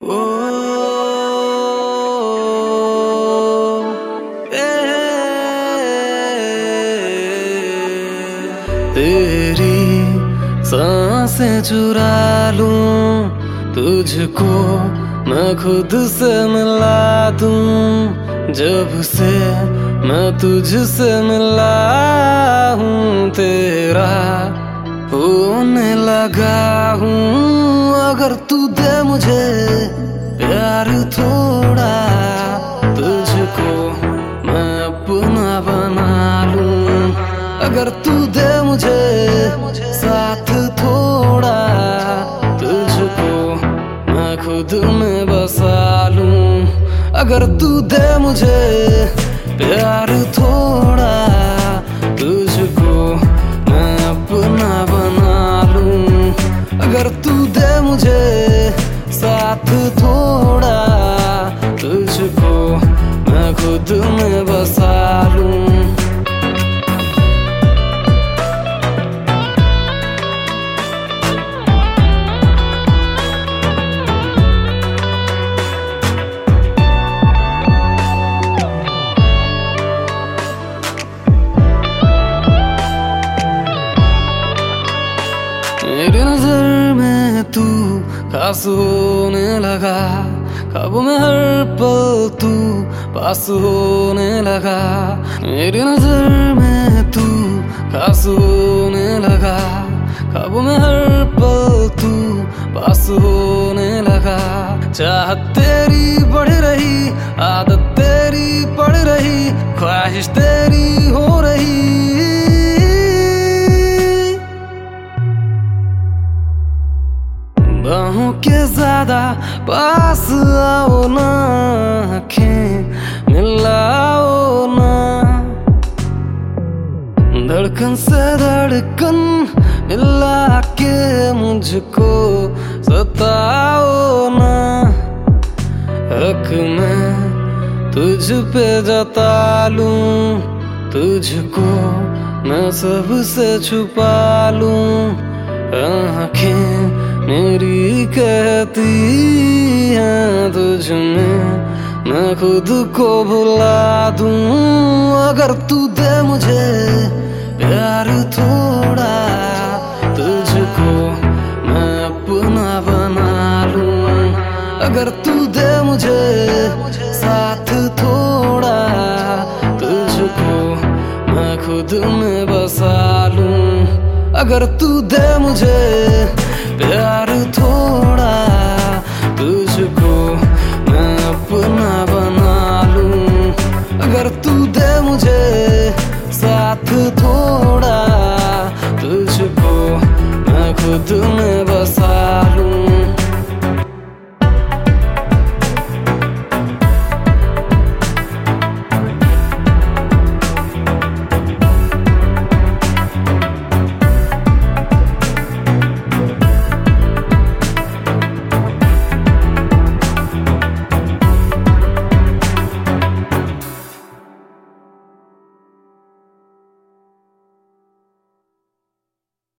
ओ ए, तेरी सांसें चुरा लूं, तुझको मैं खुद से मिला दूं। जब से मैं तुझसे मिला हूँ, तेरा होने लगा हूँ। अगर तू दे मुझे प्यार थोड़ा, तुझको मैं अपना बना लूं। अगर तू दे मुझे साथ थोड़ा, तुझको मैं खुद में बसा लूं। अगर तू दे मुझे प्यार थोड़ा, तुझको मैं अपना बना लूं। अगर तू दे मुझे साथ थोड़ा, तुझको मैं खुद में बसा लूं। मेरी नजर में तू खास होने लगा, ख्वाबों में हर पल तू पास होने लगा। मेरी नजर में तू खास होने लगा, ख्वाबों में हर पल तू पास होने लगा। चाहत तेरी बढ़ रही, आदत तेरी पड़ रही, ख्वाहिश तेरी हो रही। बाहों के ज्यादा पास आओ ना, आँखें मिलाओ ना। धड़कन से धड़कन मिला के मुझको सताओ ना। हक मैं तुझ पे जता लूं, तुझको मैं सबसे छुपा लूं। आँखें मेरी कहती है तुझ में मैं खुद को भुला दूं। अगर तू दे मुझे प्यार थोड़ा, तुझको मैं अपना बना लूं। अगर तू दे मुझे साथ थोड़ा, तुझको मैं खुद में बसा लूं। अगर तू दे मुझे प्यार